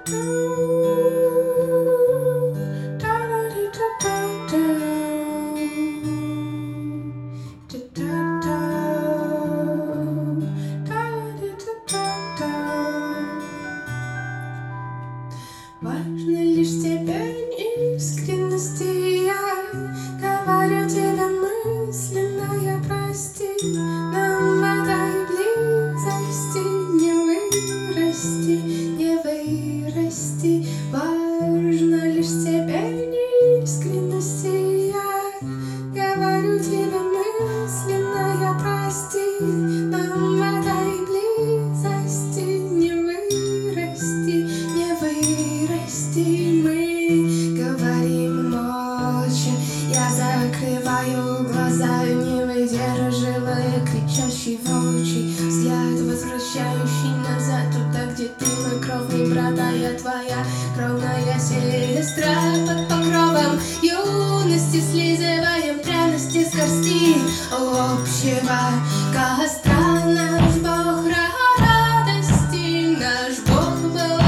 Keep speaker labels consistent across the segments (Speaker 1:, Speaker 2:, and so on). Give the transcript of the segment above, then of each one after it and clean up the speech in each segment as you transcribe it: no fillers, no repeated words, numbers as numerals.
Speaker 1: Важно лишь степень искренности. Я говорю тебе мысленно, я прости. Нам в этой близости не вырасти, не вырасти. Важно лишь степень искренности. Я говорю тебе мысленно, я прости. Нам в этой близости не вырасти, не вырасти. Мы говорим молча, я закрываю глаза, не выдерживая кричащий волчий взгляд, возвращающий назад туда, где ты мой кровный брат, а я твоя кровная сестра. Под покровом юности слизываем пряности с горсти общего костра. Наш Бог радости, наш Бог был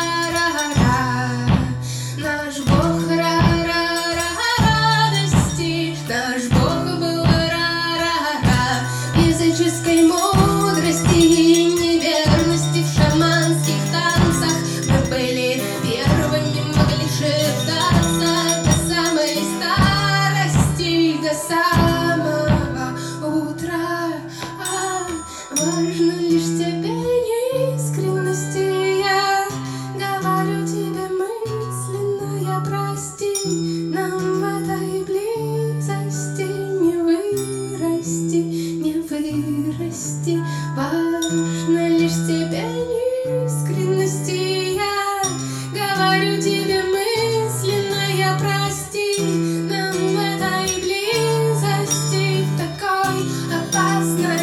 Speaker 1: наш Бог радости, наш Бог был языческой мудрости и неверности в шаманских танцах. Мы были первыми, могли шептаться до самой старости, до самого утра. Важно лишь степень искренности. Я говорю тебе мысленно, я прости. Нам в этой близости не вырасти, не вырасти. Важно лишь степень искренности. Я говорю тебе мысленно, я прости. Нам в этой близости, в такой опасной